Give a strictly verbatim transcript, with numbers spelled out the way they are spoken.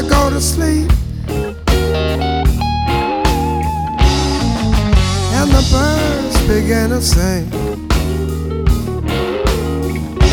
go to sleep, and the birds began to sing.